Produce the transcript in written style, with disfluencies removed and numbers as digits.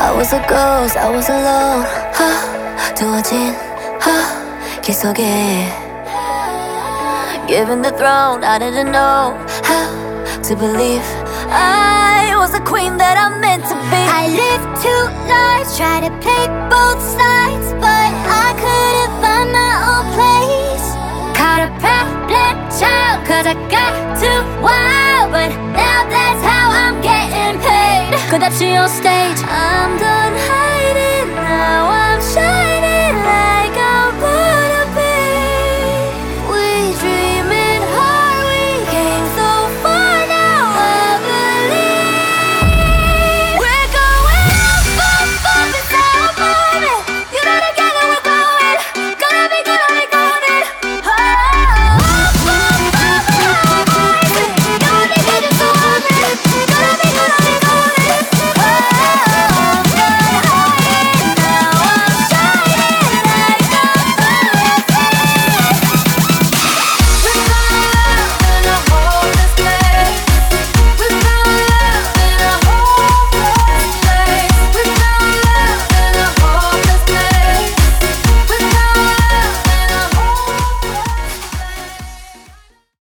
was a ghost, I was alone. 두어진 길 속에 given the throne, I didn't know how to believe I was the queen that I'm meant to be. I lived two lives, tried to play both sides, but I couldn't find my own place. Caught a problem child, cause I got too wild, but now that's how I'm getting paid. 끝없이 on stage, I'm the